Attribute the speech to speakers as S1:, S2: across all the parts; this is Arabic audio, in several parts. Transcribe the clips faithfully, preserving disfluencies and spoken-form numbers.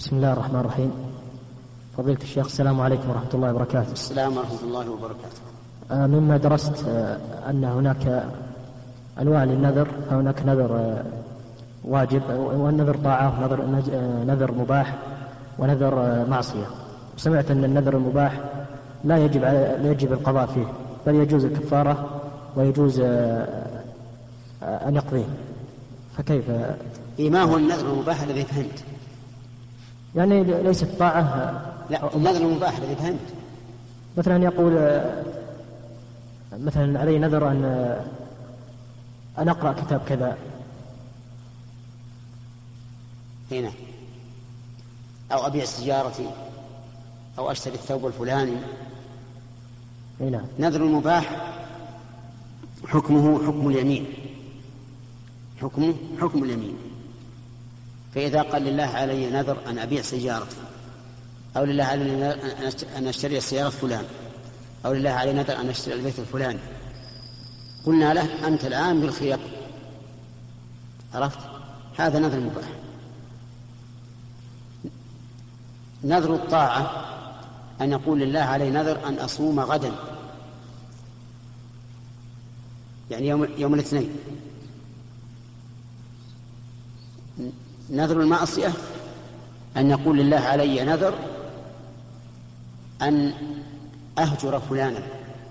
S1: بسم الله الرحمن الرحيم. فضيلة الشيخ، السلام عليكم ورحمة الله وبركاته.
S2: السلام ورحمة الله وبركاته.
S1: مما درست أن هناك أنواع للنذر، فهناك نذر واجب والنذر طاعة ونذر نذر مباح ونذر معصية. سمعت أن النذر المباح لا يجب لا يجب القضاء فيه، بل يجوز الكفارة ويجوز أن يقضيه، فكيف؟
S2: ما هو النذر المباح الذي فهمت؟
S1: يعني ليست طاعة.
S2: لا، النذر المباح الذي فهمت
S1: مثلا يقول مثلا علي نذر أن أن أقرأ كتاب كذا
S2: هنا، أو أبيع سيارتي، أو أشتري الثوب الفلاني.
S1: هنا
S2: نذر المباح حكمه حكم اليمين، حكمه حكم اليمين. فإذا قال لله علي نذر أن أبيع سيارتي، أو لله علي أن أشتري السيارة فلان، أو لله علي نذر أن أشتري البيت الفلاني، قلنا له أنت الآن بالخيار. عرفت؟ هذا نذر مباح. نذر الطاعة أن يقول لله علي نذر أن أصوم غدا، يعني يوم, يوم الاثنين. نذر المعصية أن يقول لله علي نذر أن أهجر فلانا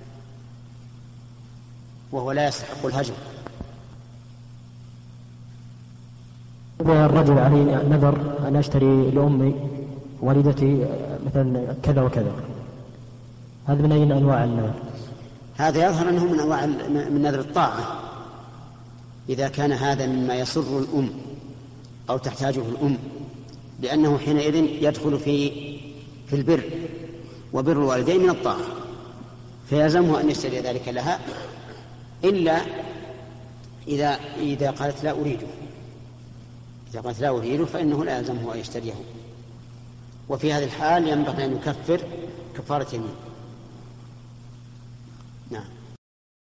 S2: وهو لا يستحق الهجر.
S1: إذا الرجل عليه نذر أن أشتري لأمي والدتي مثلا كذا وكذا، هذا من أي أنواع النذر؟
S2: هذا يظهر أنه من أنواع من نذر الطاعة، إذا كان هذا مما يسر الأم أو تحتاجه الأم، لأنه حينئذ يدخل في في البر، وبر الوالدين من الطاعة، فيلزمه أن يشتري ذلك لها، إلا إذا إذا قالت لا أريده. إذا قالت لا أريده فإنه لا يلزمه أن يشتريه، وفي هذه الحال ينبغي أن يكفر كفارة يمين. نعم.